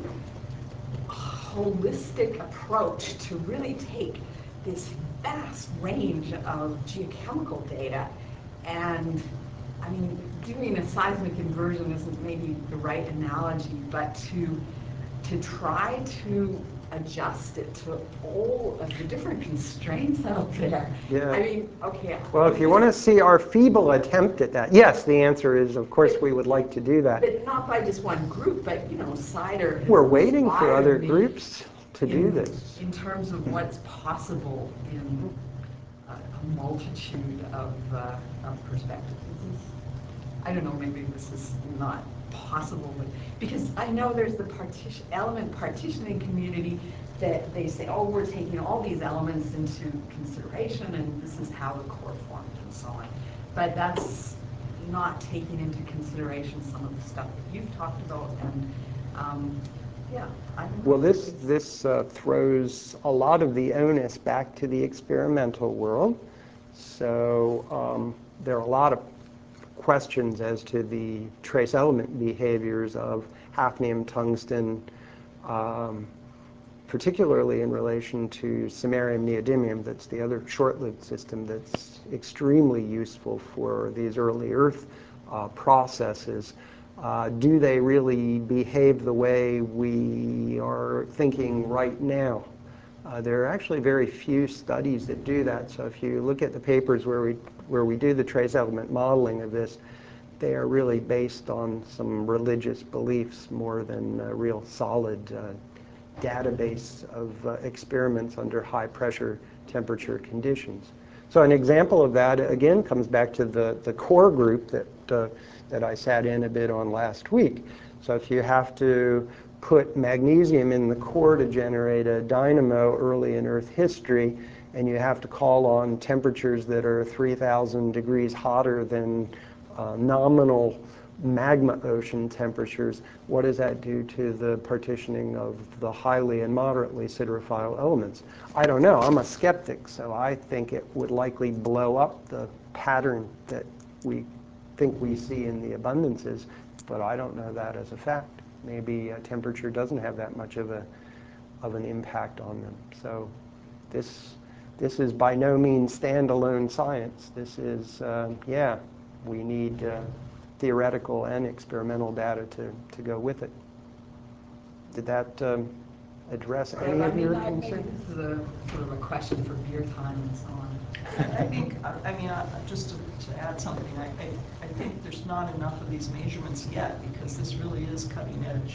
holistic approach to really take this vast range of geochemical data and, I mean, doing a seismic inversion isn't maybe the right analogy, but to to try to adjust it to all of the different constraints out there. Yeah. I mean, okay. Well, if you want to see our feeble attempt at that, yes, the answer is, of course, we would like to do that. But not by just one group, but, you know, CIDR has We're waiting for other inspired me groups to in, do this. in terms of what's possible in a, a multitude of, uh, of perspectives. This is, I don't know, maybe this is not possible, but because I know there's the partition element partitioning community that they say, oh, we're taking all these elements into consideration and this is how the core formed and so on. But that's not taking into consideration some of the stuff that you've talked about and um, yeah, I don't know. Well, this, this uh, throws a lot of the onus back to the experimental world. So um, there are a lot of questions as to the trace element behaviors of hafnium tungsten, um, particularly in relation to samarium neodymium. That's the other short-lived system that's extremely useful for these early Earth uh, processes. Uh, do they really behave the way we are thinking right now? Uh, there are actually very few studies that do that. So if you look at the papers where we where we do the trace element modeling of this, they are really based on some religious beliefs more than a real solid uh, database of uh, experiments under high pressure temperature conditions. So an example of that, again, comes back to the, the core group that, uh, that I sat in a bit on last week. So if you have to put magnesium in the core to generate a dynamo early in Earth history, and you have to call on temperatures that are three thousand degrees hotter than uh, nominal magma ocean temperatures, what does that do to the partitioning of the highly and moderately siderophile elements? I don't know. I'm a skeptic, so I think it would likely blow up the pattern that we think we see in the abundances, but I don't know that as a fact. Maybe uh, temperature doesn't have that much of a of an impact on them. So this this is by no means standalone science. This is uh, yeah, we need uh, theoretical and experimental data to, to go with it. Did that um, address any yeah, of I mean, your I, maybe concerns? this is a sort of a question for beer time and so on. I think, I mean, uh, just to, to add something, I, I, I think there's not enough of these measurements yet because this really is cutting edge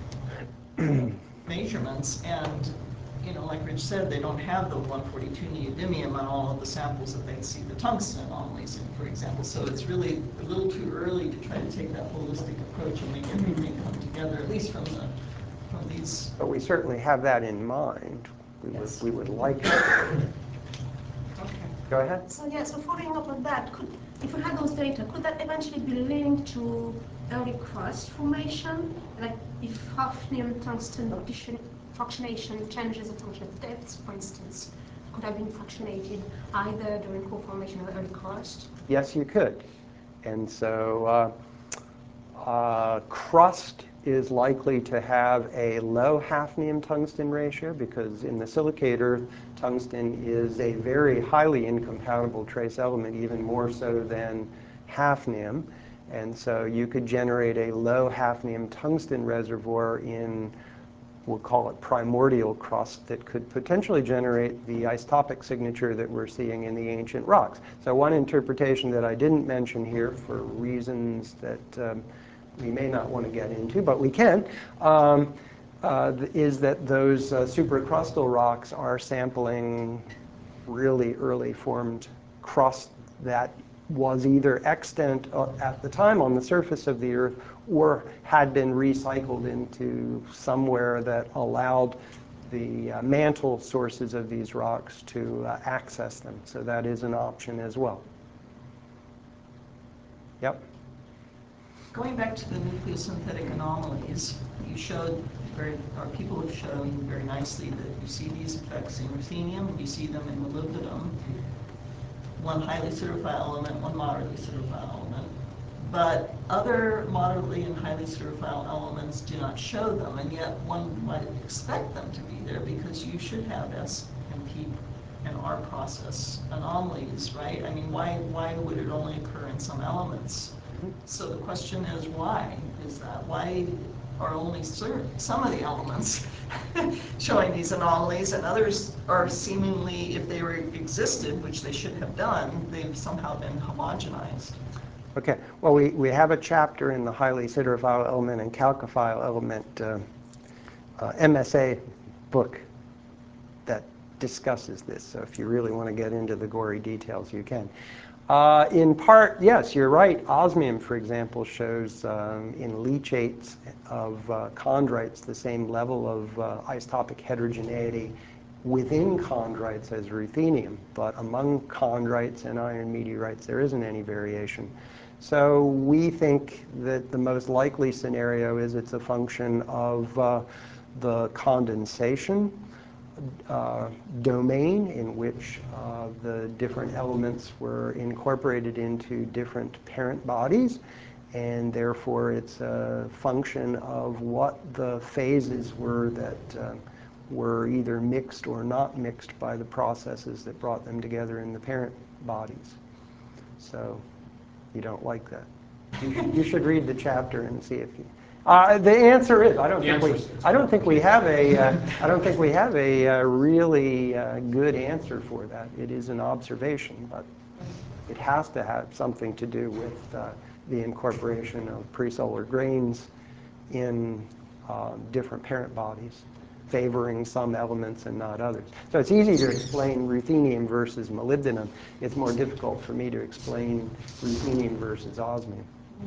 measurements. And, you know, like Rich said, they don't have the one forty-two neodymium on all of the samples that they'd see the tungsten anomalies in, for example. So it's really a little too early to try to take that holistic approach and make everything come together, at least from the from these. But we certainly have that in mind. We Yes. would, we would like to. Okay. Go ahead. So yeah, so following up on that, could if we had those data, could that eventually be linked to early crust formation? Like if hafnium tungsten addition, fractionation changes a function of depth, for instance, could have been fractionated either during co-formation of early crust? Yes, you could. And so uh, uh, crust is likely to have a low hafnium tungsten ratio because in the silicate earth, tungsten is a very highly incompatible trace element, even more so than hafnium. And so you could generate a low hafnium tungsten reservoir in, we'll call it primordial crust, that could potentially generate the isotopic signature that we're seeing in the ancient rocks. So one interpretation that I didn't mention here for reasons that um, we may not want to get into, but we can, um, uh, is that those uh, supracrustal rocks are sampling really early formed crust that was either extant uh, at the time on the surface of the Earth or had been recycled into somewhere that allowed the uh, mantle sources of these rocks to uh, access them. So that is an option as well. Yep. Going back to the nucleosynthetic anomalies, you showed very, or people have shown very nicely that you see these effects in ruthenium and you see them in molybdenum. One highly acidophile element, one moderately acidophile element. But other moderately and highly acidophile elements do not show them, and yet one might expect them to be there because you should have S and P and R process anomalies, right? I mean, why, why would it only occur in some elements? So the question is, why is that? Why are only certain, some of the elements showing these anomalies, and others are seemingly, if they were existed, which they should have done, they've somehow been homogenized? Okay. Well, we, we have a chapter in the highly acidophile element and chalcophile element uh, uh, M S A book that discusses this. So if you really want to get into the gory details, you can. Uh, in part, yes, you're right. Osmium, for example, shows um, in leachates of uh, chondrites the same level of uh, isotopic heterogeneity within chondrites as ruthenium. But among chondrites and iron meteorites, there isn't any variation. So we think that the most likely scenario is it's a function of uh, the condensation Uh, domain in which uh, the different elements were incorporated into different parent bodies, and therefore it's a function of what the phases were that uh, were either mixed or not mixed by the processes that brought them together in the parent bodies. So you don't like that. You, you should read the chapter and see if you... Uh, the answer is I don't think we I don't think we have a uh, I don't think we have a uh, really uh, good answer for that. It is an observation, but it has to have something to do with uh, the incorporation of presolar grains in uh, different parent bodies, favoring some elements and not others. So it's easy to explain ruthenium versus molybdenum. It's more difficult for me to explain ruthenium versus osmium.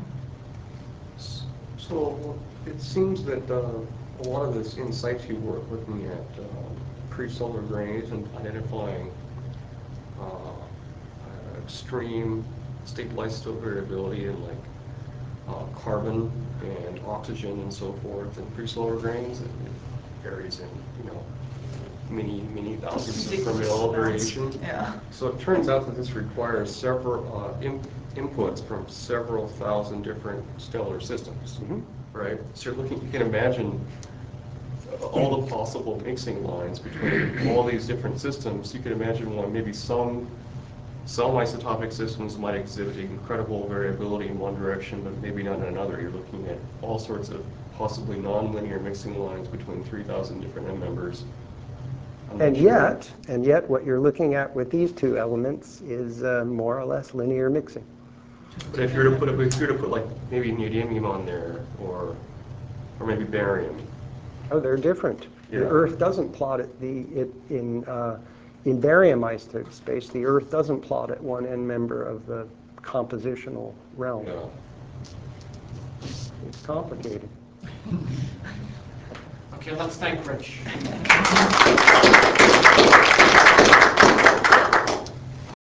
So it seems that uh, a lot of this in situ work looking at uh, pre-solar grains and identifying uh, extreme stable isotope variability in like uh, carbon and oxygen and so forth in pre-solar grains, it varies in, you know, many, many thousands of per mil variation. Yeah. So it turns out that this requires several uh, in, inputs from several thousand different stellar systems, mm-hmm. right? So you're looking, you can imagine all the possible mixing lines between all these different systems. You can imagine one, maybe some some isotopic systems might exhibit incredible variability in one direction, but maybe not in another. You're looking at all sorts of possibly nonlinear mixing lines between three thousand different M members. And yet, and yet, what you're looking at with these two elements is uh, more or less linear mixing. But if you were to put, if you were to put like maybe neodymium on there, or or maybe barium. Oh, they're different. Yeah. The Earth doesn't plot it. The it in uh, in barium isotope space. The Earth doesn't plot at one end member of the compositional realm. Yeah. It's complicated. Okay, let's thank Rich.